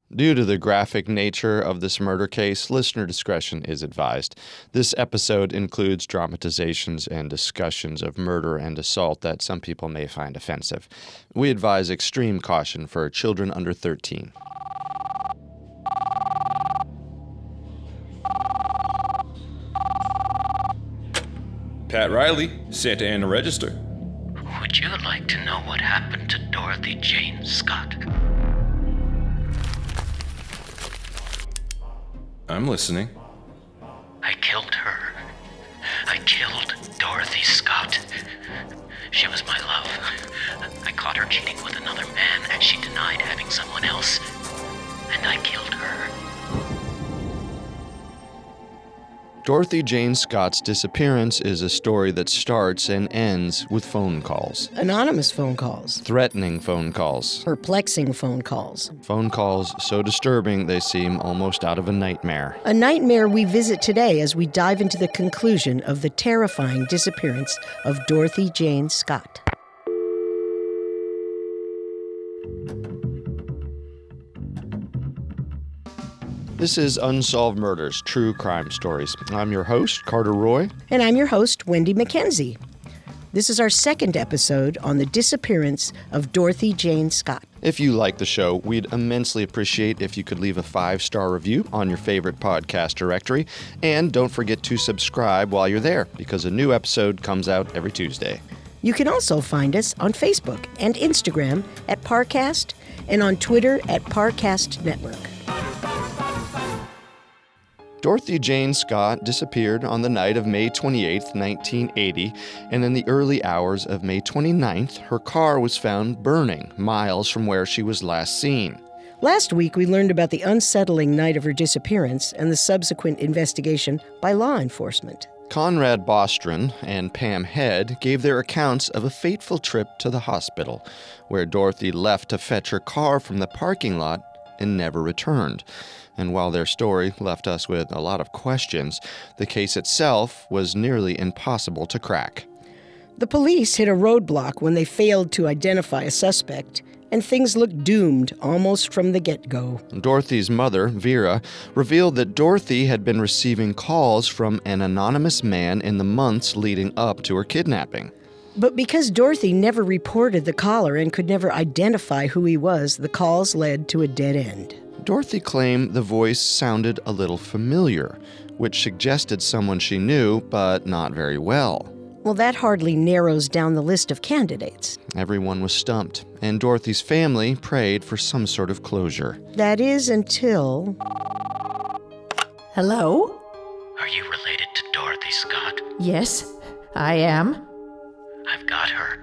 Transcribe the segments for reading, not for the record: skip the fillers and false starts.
Due to the graphic nature of this murder case, listener discretion is advised. This episode includes dramatizations and discussions of murder and assault that some people may find offensive. We advise extreme caution for children under 13. Pat Riley, Santa Ana Register. Would you like to know what happened to Dorothy Jane Scott? I'm listening. I killed her. I killed Dorothy Scott. She was my love. I caught her cheating with another man, and she denied having someone else. And I killed her. Dorothy Jane Scott's disappearance is a story that starts and ends with phone calls. Anonymous phone calls. Threatening phone calls. Perplexing phone calls. Phone calls so disturbing they seem almost out of a nightmare. A nightmare we visit today as we dive into the conclusion of the terrifying disappearance of Dorothy Jane Scott. This is Unsolved Murders, True Crime Stories. I'm your host, Carter Roy. And I'm your host, Wendy McKenzie. This is our second episode on the disappearance of Dorothy Jane Scott. If you like the show, we'd immensely appreciate if you could leave a 5-star review on your favorite podcast directory. And don't forget to subscribe while you're there, because a new episode comes out every Tuesday. You can also find us on Facebook and Instagram at Parcast and on Twitter at Parcast Network. Dorothy Jane Scott disappeared on the night of May 28, 1980, and in the early hours of May 29th, her car was found burning miles from where she was last seen. Last week, we learned about the unsettling night of her disappearance and the subsequent investigation by law enforcement. Conrad Bostron and Pam Head gave their accounts of a fateful trip to the hospital, where Dorothy left to fetch her car from the parking lot and never returned. And while their story left us with a lot of questions, the case itself was nearly impossible to crack. The police hit a roadblock when they failed to identify a suspect, and things looked doomed almost from the get-go. Dorothy's mother, Vera, revealed that Dorothy had been receiving calls from an anonymous man in the months leading up to her kidnapping. But because Dorothy never reported the caller and could never identify who he was, the calls led to a dead end. Dorothy claimed the voice sounded a little familiar, which suggested someone she knew, but not very well. Well, that hardly narrows down the list of candidates. Everyone was stumped, and Dorothy's family prayed for some sort of closure. That is until... Hello? Are you related to Dorothy Scott? Yes, I am. I've got her.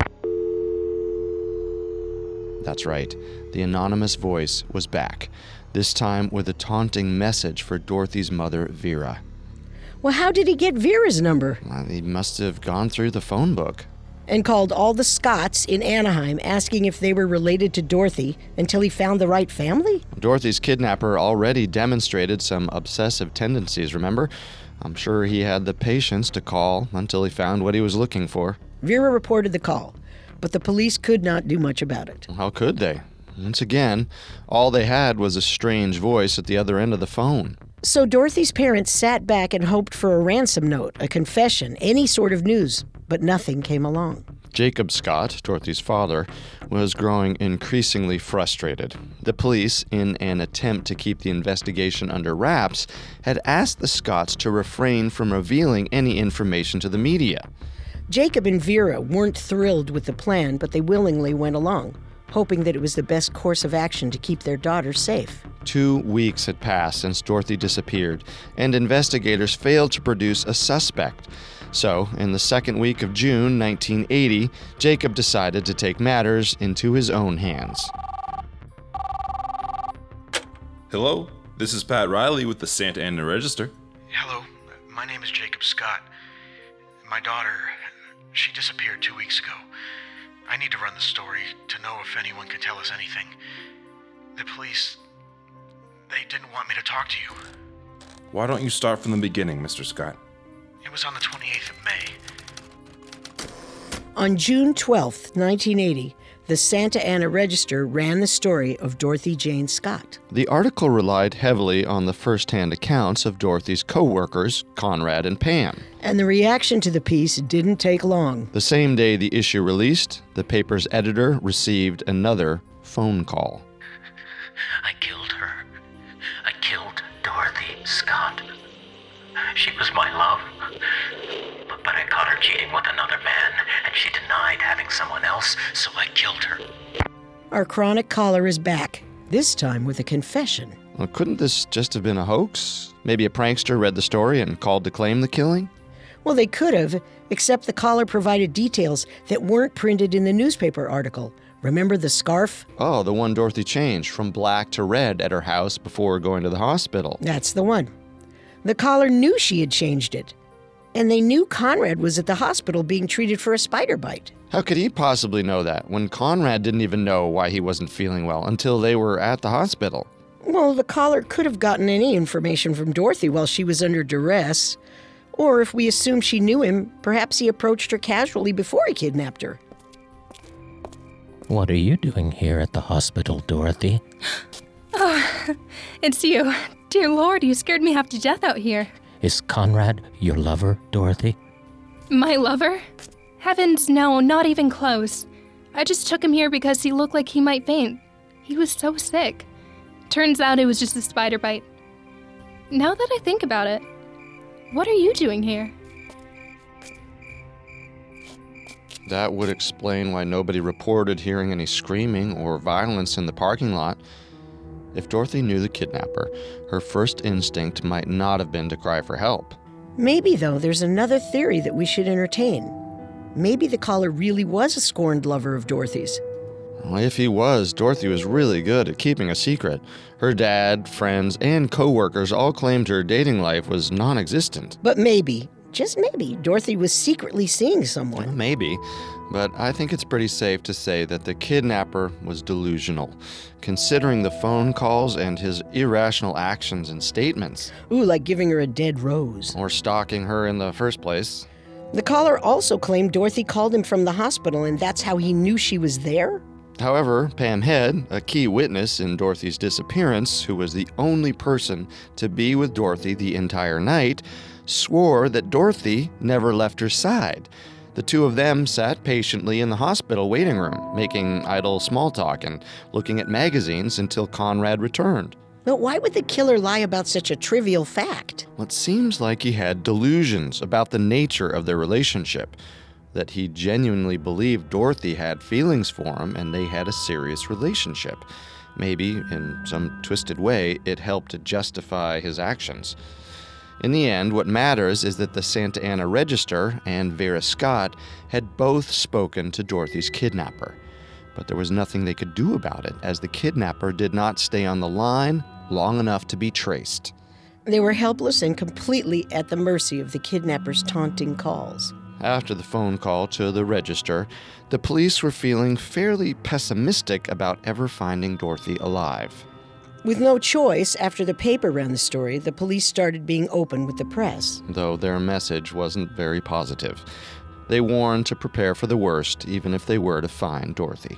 That's right. The anonymous voice was back, this time with a taunting message for Dorothy's mother, Vera. Well, how did he get Vera's number? He must have gone through the phone book. And called all the Scotts in Anaheim asking if they were related to Dorothy until he found the right family? Dorothy's kidnapper already demonstrated some obsessive tendencies, remember? I'm sure he had the patience to call until he found what he was looking for. Vera reported the call, but the police could not do much about it. How could they? Once again, all they had was a strange voice at the other end of the phone. So Dorothy's parents sat back and hoped for a ransom note, a confession, any sort of news, but nothing came along. Jacob Scott, Dorothy's father, was growing increasingly frustrated. The police, in an attempt to keep the investigation under wraps, had asked the Scotts to refrain from revealing any information to the media. Jacob and Vera weren't thrilled with the plan, but they willingly went along, hoping that it was the best course of action to keep their daughter safe. 2 weeks had passed since Dorothy disappeared, and investigators failed to produce a suspect. So, in the second week of June 1980, Jacob decided to take matters into his own hands. Hello, this is Pat Riley with the Santa Ana Register. Hello, my name is Jacob Scott. My daughter, she disappeared 2 weeks ago. I need to run the story to know if anyone can tell us anything. The police, they didn't want me to talk to you. Why don't you start from the beginning, Mr. Scott? It was on the 28th of May. On June 12, 1980, the Santa Ana Register ran the story of Dorothy Jane Scott. The article relied heavily on the first-hand accounts of Dorothy's co-workers, Conrad and Pam. And the reaction to the piece didn't take long. The same day the issue released, the paper's editor received another phone call. I killed her. I killed Dorothy Scott. She was my love. But I caught her cheating with another man, and she denied having someone else, so I killed her. Our chronic caller is back, this time with a confession. Well, couldn't this just have been a hoax? Maybe a prankster read the story and called to claim the killing? Well, they could have, except the caller provided details that weren't printed in the newspaper article. Remember the scarf? Oh, the one Dorothy changed from black to red at her house before going to the hospital. That's the one. The caller knew she had changed it. And they knew Conrad was at the hospital being treated for a spider bite. How could he possibly know that when Conrad didn't even know why he wasn't feeling well until they were at the hospital? Well, the caller could have gotten any information from Dorothy while she was under duress. Or if we assume she knew him, perhaps he approached her casually before he kidnapped her. What are you doing here at the hospital, Dorothy? Oh, it's you. Dear Lord, you scared me half to death out here. Is Conrad your lover, Dorothy? My lover? Heavens, no, not even close. I just took him here because he looked like he might faint. He was so sick. Turns out it was just a spider bite. Now that I think about it, what are you doing here? That would explain why nobody reported hearing any screaming or violence in the parking lot. If Dorothy knew the kidnapper, her first instinct might not have been to cry for help. Maybe, though, there's another theory that we should entertain. Maybe the caller really was a scorned lover of Dorothy's. Well, if he was, Dorothy was really good at keeping a secret. Her dad, friends, and co-workers all claimed her dating life was non-existent. But maybe, just maybe, Dorothy was secretly seeing someone. Well, maybe, but I think it's pretty safe to say that the kidnapper was delusional, considering the phone calls and his irrational actions and statements. Ooh, like giving her a dead rose. Or stalking her in the first place. The caller also claimed Dorothy called him from the hospital, and that's how he knew she was there? However, Pam Head, a key witness in Dorothy's disappearance, who was the only person to be with Dorothy the entire night, swore that Dorothy never left her side. The two of them sat patiently in the hospital waiting room, making idle small talk and looking at magazines until Conrad returned. But why would the killer lie about such a trivial fact? Well, it seems like he had delusions about the nature of their relationship, that he genuinely believed Dorothy had feelings for him and they had a serious relationship. Maybe, in some twisted way, it helped to justify his actions. In the end, what matters is that the Santa Ana Register and Vera Scott had both spoken to Dorothy's kidnapper. But there was nothing they could do about it, as the kidnapper did not stay on the line long enough to be traced. They were helpless and completely at the mercy of the kidnapper's taunting calls. After the phone call to the Register, the police were feeling fairly pessimistic about ever finding Dorothy alive. With no choice, after the paper ran the story, the police started being open with the press. Though their message wasn't very positive. They warned to prepare for the worst, even if they were to find Dorothy.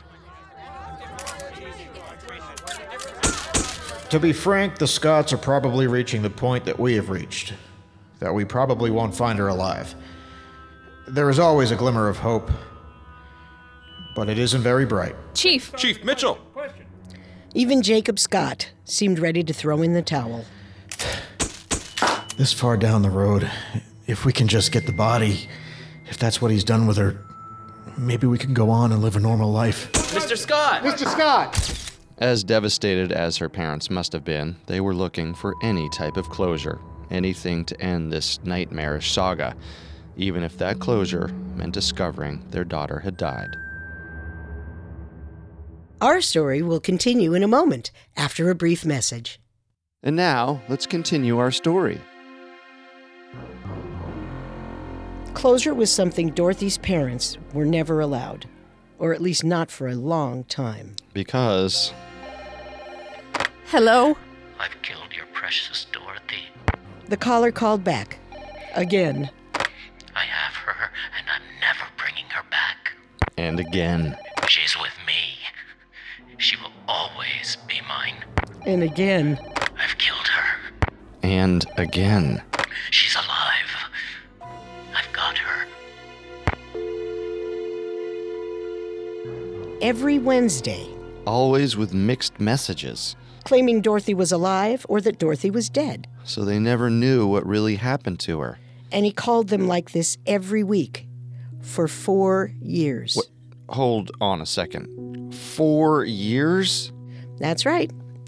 To be frank, the Scotts are probably reaching the point that we have reached, that we probably won't find her alive. There is always a glimmer of hope, but it isn't very bright. Chief! Chief Mitchell! Even Jacob Scott seemed ready to throw in the towel. This far down the road, if we can just get the body, if that's what he's done with her, maybe we can go on and live a normal life. Mr. Scott! Mr. Scott! As devastated as her parents must have been, they were looking for any type of closure, anything to end this nightmarish saga, even if that closure meant discovering their daughter had died. Our story will continue in a moment, after a brief message. And now, let's continue our story. Closure was something Dorothy's parents were never allowed, or at least not for a long time. Because... Hello? I've killed your precious Dorothy. The caller called back. Again. I have her, and I'm never bringing her back. And again. She's with me. She will always be mine. And again. I've killed her. And again. She's alive. I've got her. Every Wednesday, Always with mixed messages. claiming Dorothy was alive or that Dorothy was dead. So they never knew what really happened to her. And he called them like this every week for 4 years. What? Hold on a second. 4 years? That's right.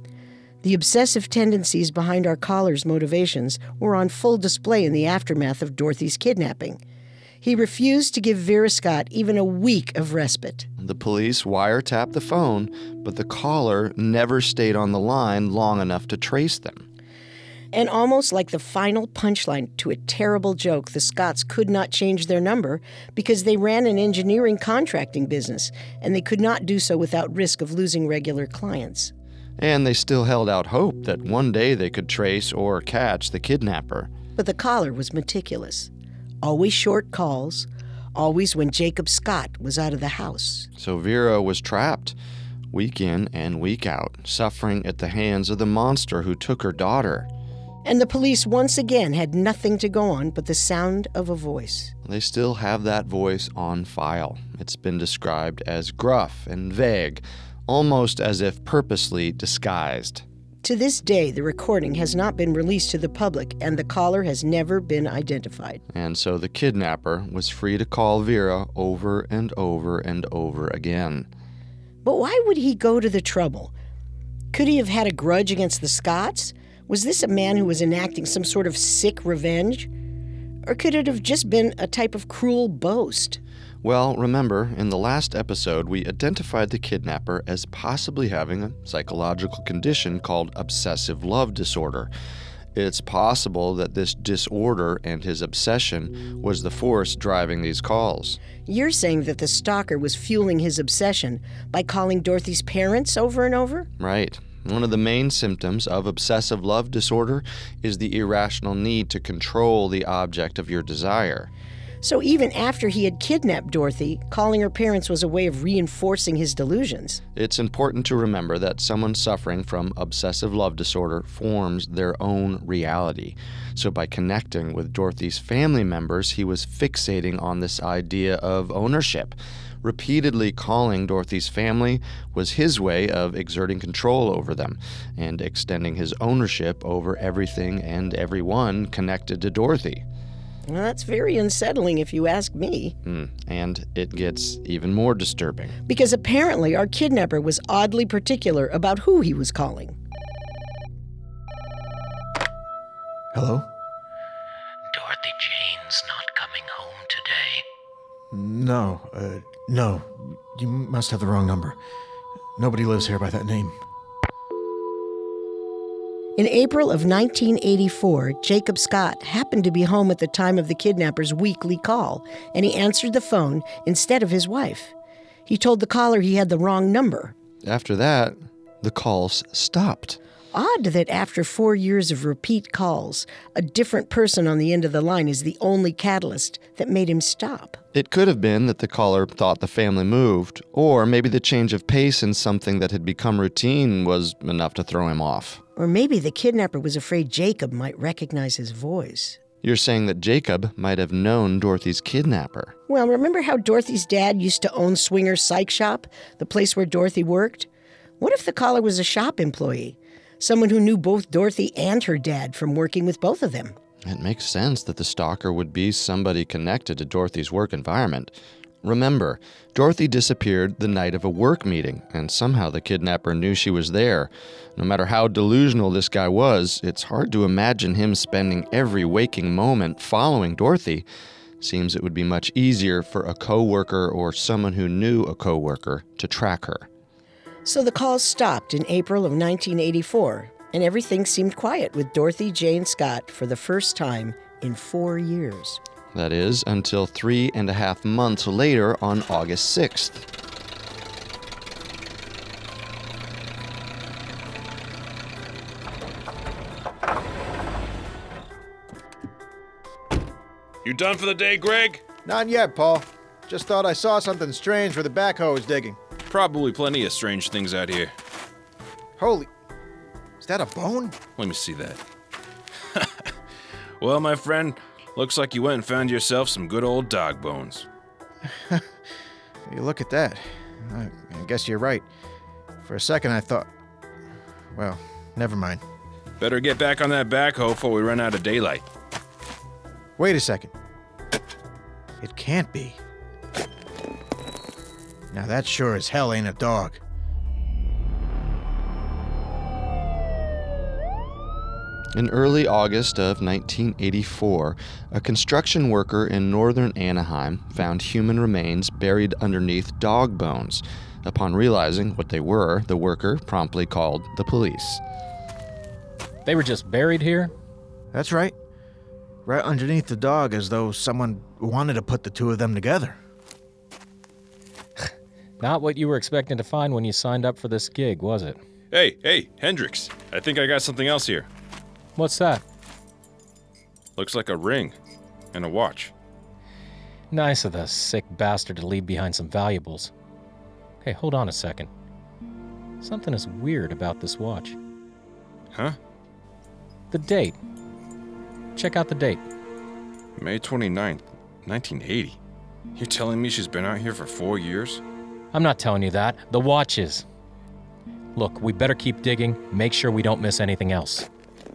The obsessive tendencies behind our caller's motivations were on full display in the aftermath of Dorothy's kidnapping. He refused to give Vera Scott even a week of respite. The police wiretapped the phone, but the caller never stayed on the line long enough to trace them. And almost like the final punchline to a terrible joke, the Scotts could not change their number because they ran an engineering contracting business, and they could not do so without risk of losing regular clients. And they still held out hope that one day they could trace or catch the kidnapper. But the caller was meticulous. Always short calls, always when Jacob Scott was out of the house. So Vera was trapped, week in and week out, suffering at the hands of the monster who took her daughter. And the police once again had nothing to go on but the sound of a voice. They still have that voice on file. It's been described as gruff and vague, almost as if purposely disguised. To this day, the recording has not been released to the public, and the caller has never been identified. And so the kidnapper was free to call Vera over and over and over again. But why would he go to the trouble? Could he have had a grudge against the Scotts? Was this a man who was enacting some sort of sick revenge? Or could it have just been a type of cruel boast? Well, remember, in the last episode, we identified the kidnapper as possibly having a psychological condition called obsessive love disorder. It's possible that this disorder and his obsession was the force driving these calls. You're saying that the stalker was fueling his obsession by calling Dorothy's parents over and over? Right. One of the main symptoms of obsessive love disorder is the irrational need to control the object of your desire. So even after he had kidnapped Dorothy, calling her parents was a way of reinforcing his delusions. It's important to remember that someone suffering from obsessive love disorder forms their own reality. So by connecting with Dorothy's family members, he was fixating on this idea of ownership. Repeatedly calling Dorothy's family was his way of exerting control over them and extending his ownership over everything and everyone connected to Dorothy. Well, that's very unsettling if you ask me. And it gets even more disturbing. Because apparently our kidnapper was oddly particular about who he was calling. Hello? Dorothy Jane's not coming home today. No. You must have the wrong number. Nobody lives here by that name. In April of 1984, Jacob Scott happened to be home at the time of the kidnapper's weekly call, and he answered the phone instead of his wife. He told the caller he had the wrong number. After that, the calls stopped. Odd that after 4 years of repeat calls, a different person on the end of the line is the only catalyst that made him stop. It could have been that the caller thought the family moved, or maybe the change of pace in something that had become routine was enough to throw him off. Or maybe the kidnapper was afraid Jacob might recognize his voice. You're saying that Jacob might have known Dorothy's kidnapper. Well, remember how Dorothy's dad used to own Swinger's Psych Shop, the place where Dorothy worked? What if the caller was a shop employee? Someone who knew both Dorothy and her dad from working with both of them. It makes sense that the stalker would be somebody connected to Dorothy's work environment. Remember, Dorothy disappeared the night of a work meeting, and somehow the kidnapper knew she was there. No matter how delusional this guy was, it's hard to imagine him spending every waking moment following Dorothy. Seems it would be much easier for a coworker or someone who knew a coworker to track her. So the calls stopped in April of 1984, and everything seemed quiet with Dorothy Jane Scott for the first time in 4 years. That is, until 3.5 months later on August 6th. You done for the day, Greg? Not yet, Paul. Just thought I saw something strange where the backhoe was digging. Probably plenty of strange things out here. Holy... Is that a bone? Let me see that. Well, my friend, looks like you went and found yourself some good old dog bones. You look at that. I guess you're right. For a second I thought... Well, never mind. Better get back on that backhoe before we run out of daylight. Wait a second. It can't be. Now that sure as hell ain't a dog. In early August of 1984, a construction worker in northern Anaheim found human remains buried underneath dog bones. Upon realizing what they were, the worker promptly called the police. They were just buried here? That's right. Right underneath the dog, as though someone wanted to put the two of them together. Not what you were expecting to find when you signed up for this gig, was it? Hey, Hendrix. I think I got something else here. What's that? Looks like a ring and a watch. Nice of the sick bastard to leave behind some valuables. Hey, hold on a second. Something is weird about this watch. Huh? The date. Check out the date. May 29th, 1980. You telling me she's been out here for 4 years? I'm not telling you that. The watch is. Look, we better keep digging, make sure we don't miss anything else.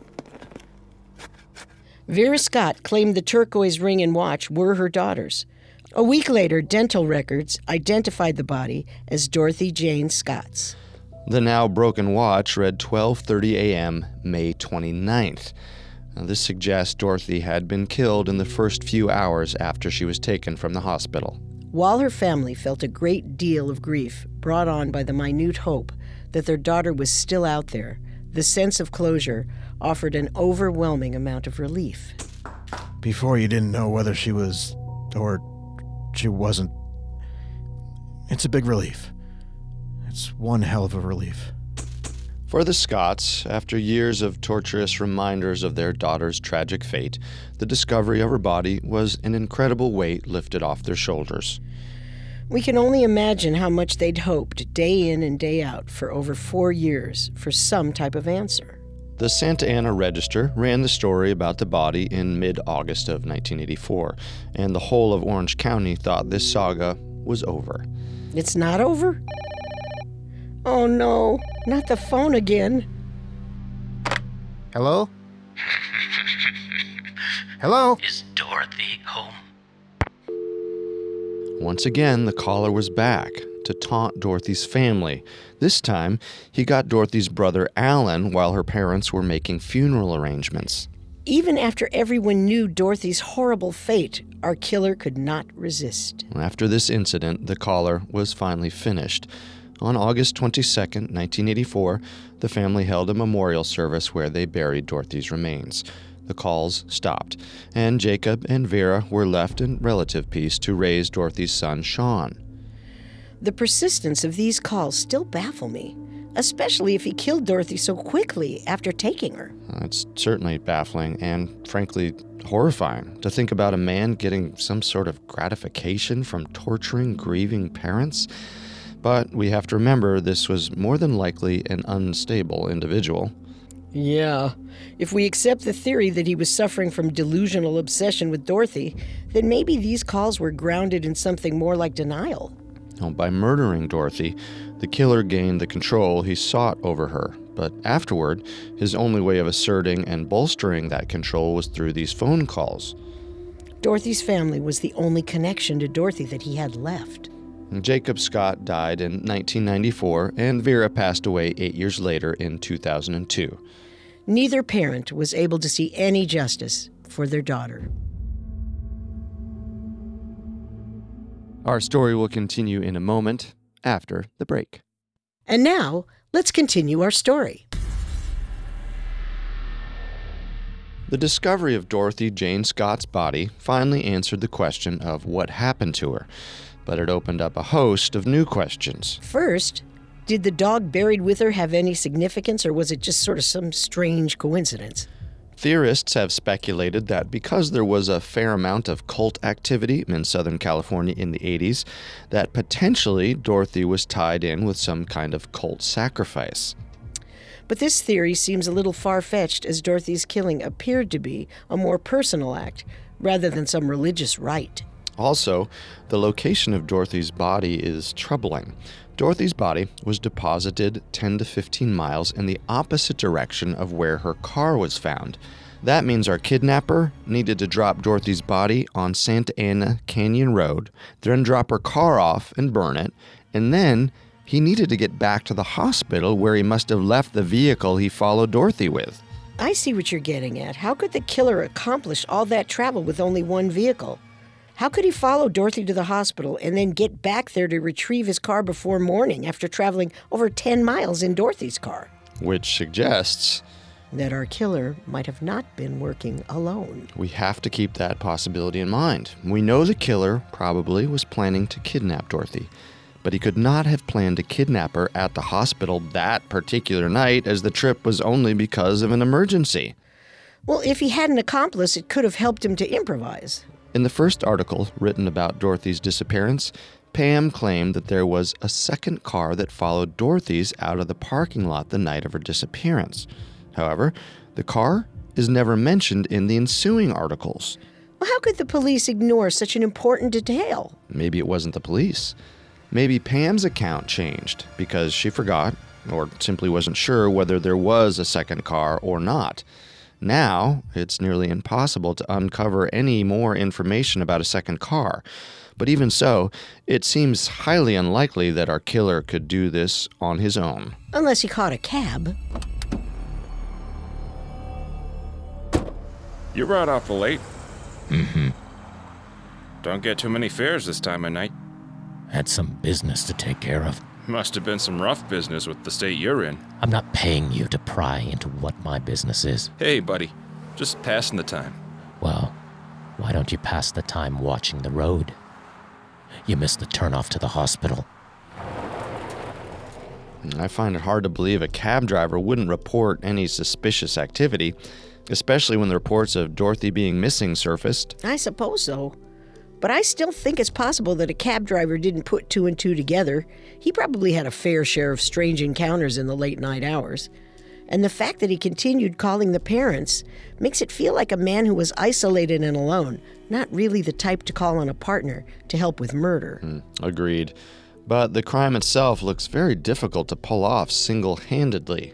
Vera Scott claimed the turquoise ring and watch were her daughter's. A week later, dental records identified the body as Dorothy Jane Scott's. The now broken watch read 12:30 a.m., May 29th. Now, this suggests Dorothy had been killed in the first few hours after she was taken from the hospital. While her family felt a great deal of grief brought on by the minute hope that their daughter was still out there, the sense of closure offered an overwhelming amount of relief. Before you didn't know whether she was, or she wasn't. It's a big relief. It's one hell of a relief. For the Scotts, after years of torturous reminders of their daughter's tragic fate, the discovery of her body was an incredible weight lifted off their shoulders. We can only imagine how much they'd hoped day in and day out for over 4 years for some type of answer. The Santa Ana Register ran the story about the body in mid-August of 1984, and the whole of Orange County thought this saga was over. It's not over? Oh no, not the phone again. Hello? Hello? Is Dorothy home? Once again, the caller was back to taunt Dorothy's family. This time, he got Dorothy's brother Alan while her parents were making funeral arrangements. Even after everyone knew Dorothy's horrible fate, our killer could not resist. After this incident, the caller was finally finished. On August 22, 1984, the family held a memorial service where they buried Dorothy's remains. The calls stopped, and Jacob and Vera were left in relative peace to raise Dorothy's son, Sean. The persistence of these calls still baffle me, especially if he killed Dorothy so quickly after taking her. It's certainly baffling and, frankly, horrifying to think about a man getting some sort of gratification from torturing grieving parents. But we have to remember this was more than likely an unstable individual. Yeah. If we accept the theory that he was suffering from delusional obsession with Dorothy, then maybe these calls were grounded in something more like denial. By murdering Dorothy, the killer gained the control he sought over her. But afterward, his only way of asserting and bolstering that control was through these phone calls. Dorothy's family was the only connection to Dorothy that he had left. Jacob Scott died in 1994, and Vera passed away 8 years later in 2002. Neither parent was able to see any justice for their daughter. Our story will continue in a moment after the break. And now, let's continue our story. The discovery of Dorothy Jane Scott's body finally answered the question of what happened to her, but it opened up a host of new questions. First, did the dog buried with her have any significance, or was it just sort of some strange coincidence? Theorists have speculated that because there was a fair amount of cult activity in Southern California in the 80s, that potentially Dorothy was tied in with some kind of cult sacrifice. But this theory seems a little far-fetched, as Dorothy's killing appeared to be a more personal act rather than some religious rite. Also, the location of Dorothy's body is troubling. Dorothy's body was deposited 10 to 15 miles in the opposite direction of where her car was found. That means our kidnapper needed to drop Dorothy's body on Santa Ana Canyon Road, then drop her car off and burn it, and then he needed to get back to the hospital where he must have left the vehicle he followed Dorothy with. I see what you're getting at. How could the killer accomplish all that travel with only one vehicle? How could he follow Dorothy to the hospital and then get back there to retrieve his car before morning after traveling over 10 miles in Dorothy's car? Which suggests that our killer might have not been working alone. We have to keep that possibility in mind. We know the killer probably was planning to kidnap Dorothy, but he could not have planned to kidnap her at the hospital that particular night, as the trip was only because of an emergency. Well, if he had an accomplice, it could have helped him to improvise. In the first article written about Dorothy's disappearance, Pam claimed that there was a second car that followed Dorothy's out of the parking lot the night of her disappearance. However, the car is never mentioned in the ensuing articles. Well, how could the police ignore such an important detail? Maybe it wasn't the police. Maybe Pam's account changed because she forgot or simply wasn't sure whether there was a second car or not. Now, it's nearly impossible to uncover any more information about a second car. But even so, it seems highly unlikely that our killer could do this on his own. Unless he caught a cab. You're right awful late. Mm-hmm. Don't get too many fares this time of night. Had some business to take care of. Must have been some rough business with the state you're in. I'm not paying you to pry into what my business is. Hey, buddy. Just passing the time. Well, why don't you pass the time watching the road? You missed the turnoff to the hospital. I find it hard to believe a cab driver wouldn't report any suspicious activity, especially when the reports of Dorothy being missing surfaced. I suppose so. But I still think it's possible that a cab driver didn't put two and two together. He probably had a fair share of strange encounters in the late night hours. And the fact that he continued calling the parents makes it feel like a man who was isolated and alone, not really the type to call on a partner to help with murder. Agreed. But the crime itself looks very difficult to pull off single-handedly.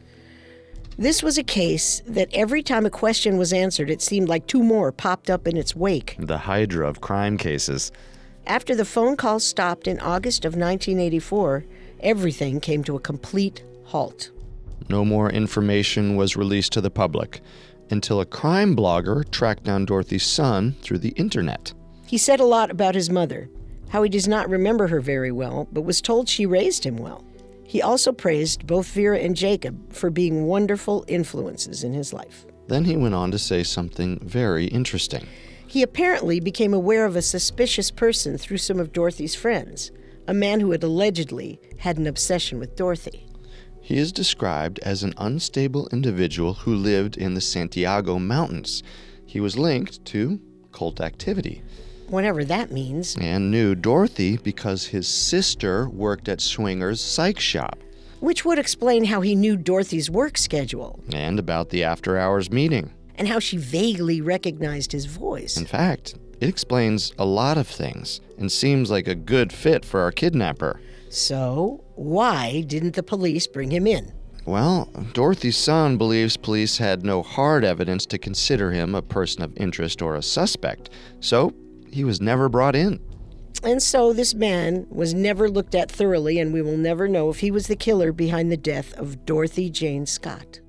This was a case that every time a question was answered, it seemed like two more popped up in its wake. The hydra of crime cases. After the phone calls stopped in August of 1984, everything came to a complete halt. No more information was released to the public until a crime blogger tracked down Dorothy's son through the internet. He said a lot about his mother, how he does not remember her very well, but was told she raised him well. He also praised both Vera and Jacob for being wonderful influences in his life. Then he went on to say something very interesting. He apparently became aware of a suspicious person through some of Dorothy's friends, a man who had allegedly had an obsession with Dorothy. He is described as an unstable individual who lived in the Santiago Mountains. He was linked to cult activity. Whatever that means. And knew Dorothy because his sister worked at Swinger's Psych Shop. Which would explain how he knew Dorothy's work schedule. And about the after-hours meeting. And how she vaguely recognized his voice. In fact, it explains a lot of things and seems like a good fit for our kidnapper. So, why didn't the police bring him in? Well, Dorothy's son believes police had no hard evidence to consider him a person of interest or a suspect, so he was never brought in. And so this man was never looked at thoroughly, and we will never know if he was the killer behind the death of Dorothy Jane Scott.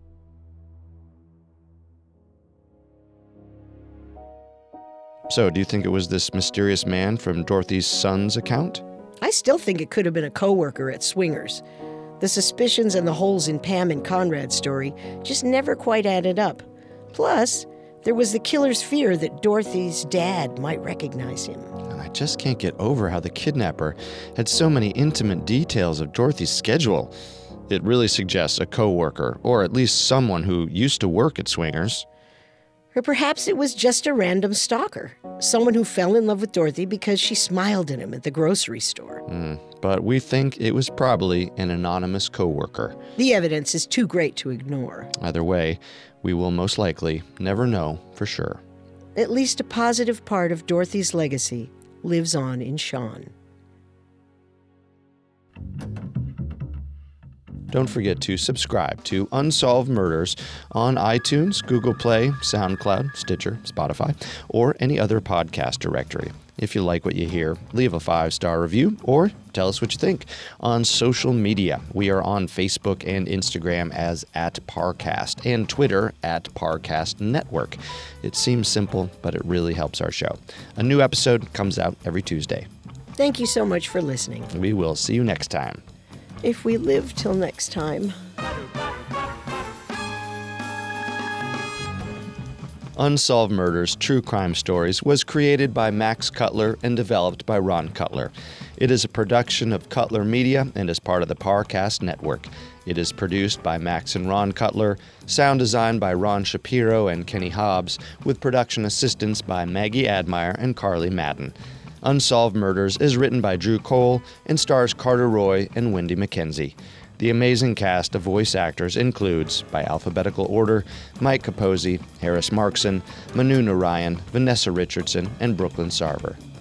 So, do you think it was this mysterious man from Dorothy's son's account? I still think it could have been a coworker at Swingers. The suspicions and the holes in Pam and Conrad's story just never quite added up. Plus, there was the killer's fear that Dorothy's dad might recognize him. And I just can't get over how the kidnapper had so many intimate details of Dorothy's schedule. It really suggests a coworker, or at least someone who used to work at Swingers. Or perhaps it was just a random stalker, someone who fell in love with Dorothy because she smiled at him at the grocery store. But we think it was probably an anonymous coworker. The evidence is too great to ignore. Either way, we will most likely never know for sure. At least a positive part of Dorothy's legacy lives on in Sean. Don't forget to subscribe to Unsolved Murders on iTunes, Google Play, SoundCloud, Stitcher, Spotify, or any other podcast directory. If you like what you hear, leave a 5-star review or tell us what you think. On social media, we are on Facebook and Instagram as @Parcast and Twitter @Parcast Network. It seems simple, but it really helps our show. A new episode comes out every Tuesday. Thank you so much for listening. We will see you next time. If we live till next time. Unsolved Murders True Crime Stories was created by Max Cutler and developed by Ron Cutler. It is a production of Cutler Media and is part of the Parcast Network. It is produced by Max and Ron Cutler, sound design by Ron Shapiro and Kenny Hobbs, with production assistance by Maggie Admire and Carly Madden. Unsolved Murders is written by Drew Cole and stars Carter Roy and Wendy McKenzie. The amazing cast of voice actors includes, by alphabetical order, Mike Capozzi, Harris Markson, Manu Narayan, Vanessa Richardson, and Brooklyn Sarver.